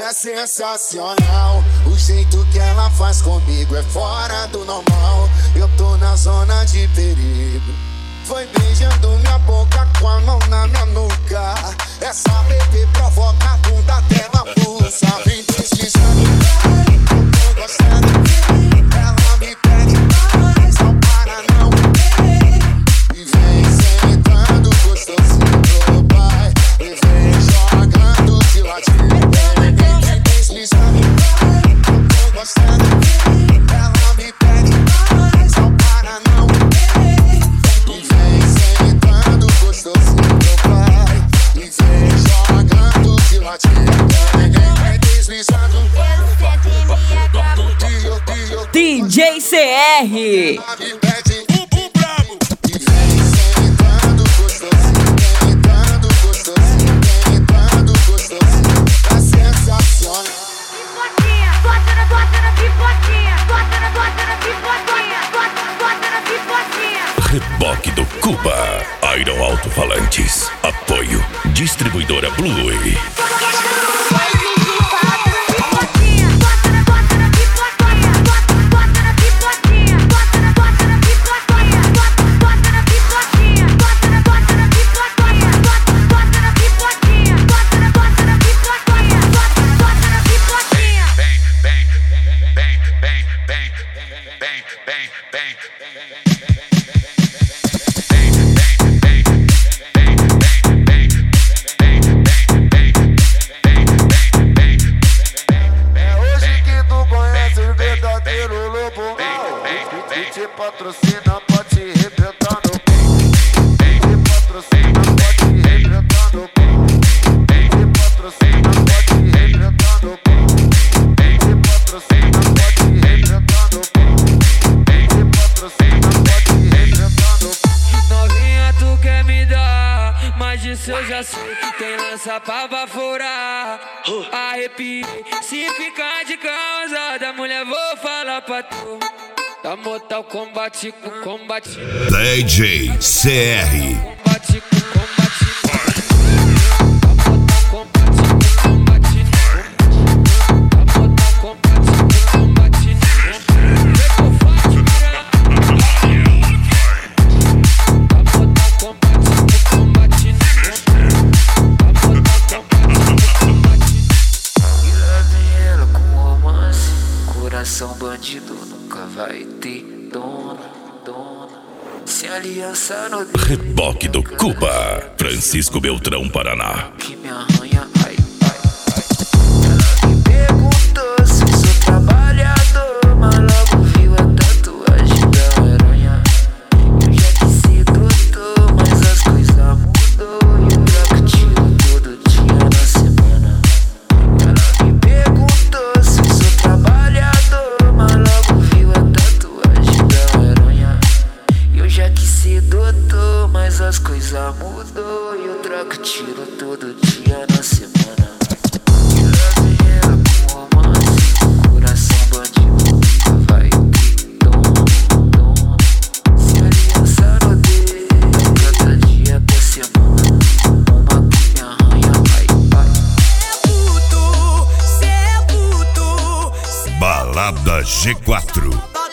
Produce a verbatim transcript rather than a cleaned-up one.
é sensacional. O jeito que ela faz comigo é fora do normal. Eu tô na zona de perigo. Foi beijando minha boca com a mão na minha nuca. Essa bebê provoca a bunda dela pulsa. Vem deslizando, tô gostando. Ela me pede mais, não para não. E vem sentando gostosinho do pai. E vem jogando de ladinho. Vem deslizando, tô gostando. Ela me pede mais, não para não. E vem sentando gostosinho do pai. E vem jogando de ladinho. Vem deslizando. D J C R. Reboque do Cuba. Iron Alto-Falantes. Apoio. Distribuidora Blue. Patrocina, pode arrebentar no pão. Me patrocina, pode arrebentar no pão. Me patrocina, pode arrebentar no pão. Me patrocina, pode arrebentar no pão. Me patrocina, pode arrebentar no pão. Novinha, tu quer me dar, mas disso eu já sei. Tem lança pra baforar. Arrepiei, se ficar de causa da mulher, vou falar pra tu. Da Mortal Kombat com combate. D J C R. Combate com combate. Da Mortal Kombat com combate. Da Mortal Kombat com combate. Vem com forte, cara. Da Mortal Kombat com combate. Da Mortal Kombat com combate. E lá vem ela com romance. Coração bandido nunca vai ter dono, dono. Se aliança no dedo. Reboque do Cuba. Francisco Beltrão, Paraná. Que me arranha, ai, ai, ai. Ela me perguntou se sou trabalhador, mas logo viu a tatuagem da aranha. Eu já disse doutor, mas as coisas mudou. E eu troco tiro todo dia na semana. Ela me perguntou se sou trabalhador, mas logo viu a tatuagem da aranha. Eu já quis ser doutor, mas as coisas mudou. E eu troco tiro todo dia na semana. E lá vem ela com romance. Coração bandido nunca vai ter dono, dono. Se aliança no dedo, cada dia da semana. Uma que me arranha, vai, vai. Cê é puto, cê é puto. Balada G quatro.